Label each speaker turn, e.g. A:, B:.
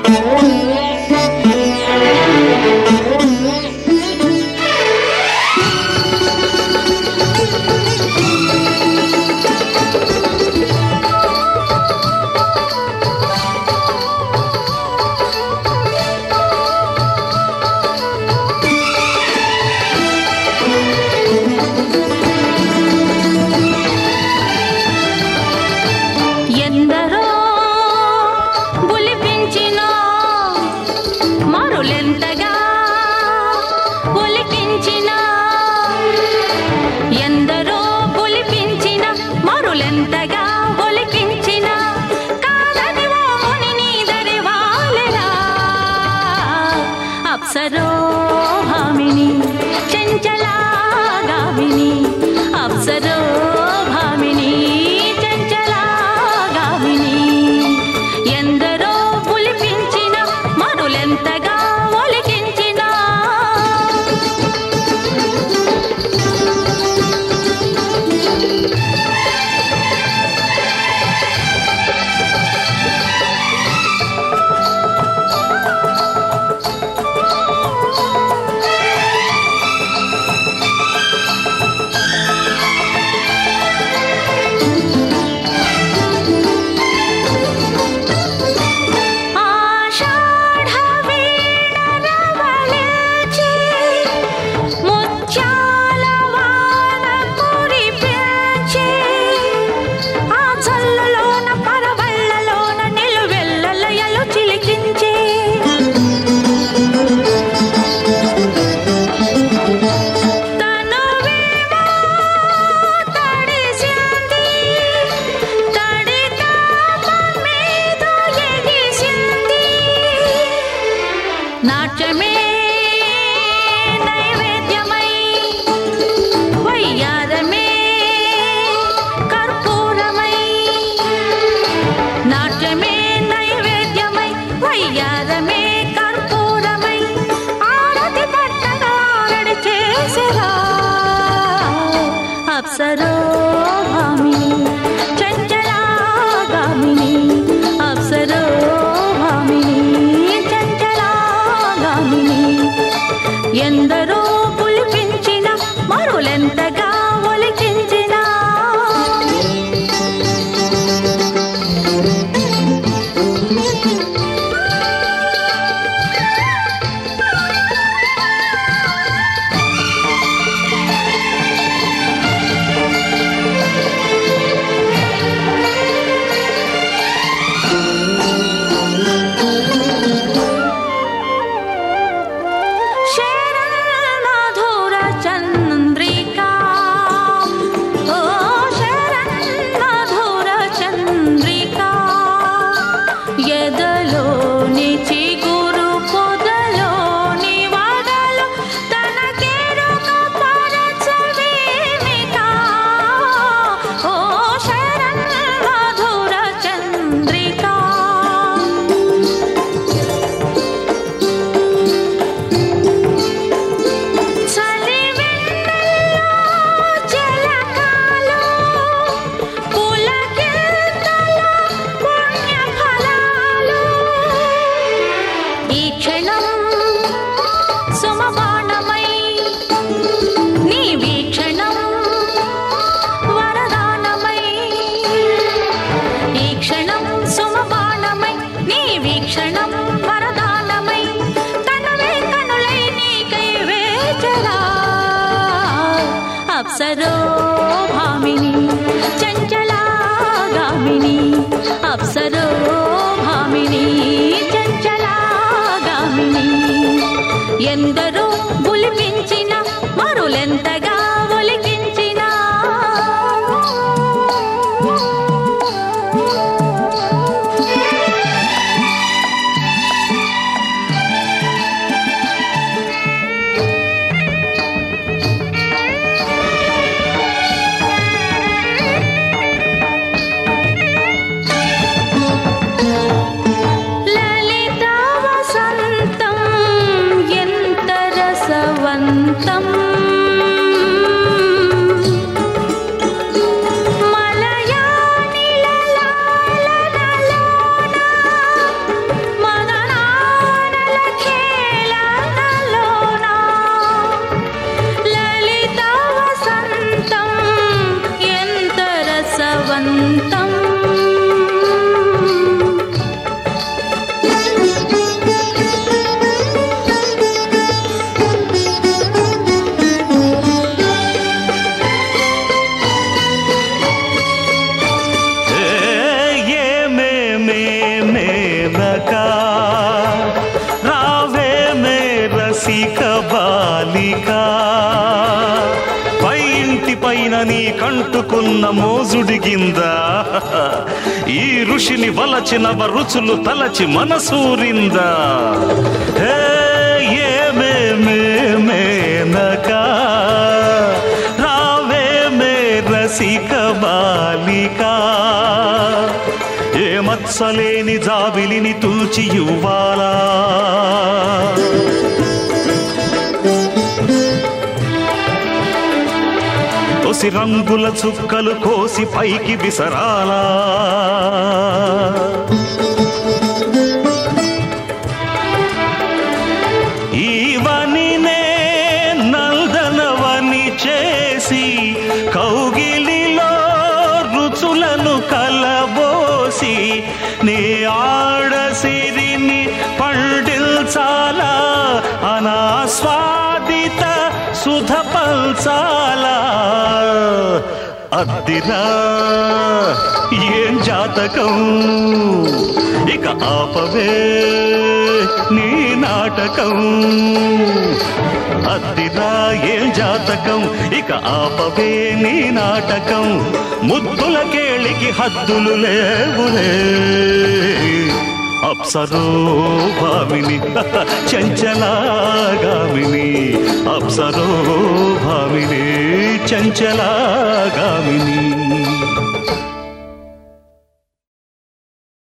A: అప్సరోభామిని చంచలాగామిని అప్సరోభామిని చంచలాగామిని ఎందరో పులిపించిన మరులెంతగా ఒలికించిన నాట్యమే నైవేద్యమై వయ్యారమే కర్పూరమై నాట్యమే నైవేద్యమై వయ్యారమే కర్పూరమై ఆరతి పట్టగా ఆరడి చేసిరా అప్సరోభామిని చంచలాగామిని అప్సరోభామిని ఎందరో పులిపించిన మరులెంతగా ఒలికించిన అప్సరోభామిని చంచలాగామిని అప్సరోభామిని చంచలాగామిని ఎందరో పులిపించిన మరులెంతగా ఒలికించిన
B: మేనకా రావే మే రసిక బాలికా పై ఇంటి పైన నీ కంటుకున్న మోజుడిగిందా ఈ ఋషిని వలచిన రుచులు తలచి మనసూరిందా మేనకా రావే మే రసిక బాలికా ఏ మత్సలేని జాబిలిని తూచి ఇవ్వాలా తొసి రంగుల చుక్కలు కోసి పైకి విసరాలా ఈవనినే నందనవని చేసి కౌగిలిలో రుచులను కలబోసి నీ ఆడసిరిని పండిల్చాలా అనాస్వాదిత సుధ పల్చాలా అద్దిరా ఏం జాతకం ఇక ఆపవే నీ నాటకం అద్దిరా ఏం జాతకం ఇక ఆపవే నీ నాటకం ముద్దుల కేళికి హద్దులు లేవులే అప్సరో భామిని చంచలాగామిని అప్సరో భామిని చంచలాగామిని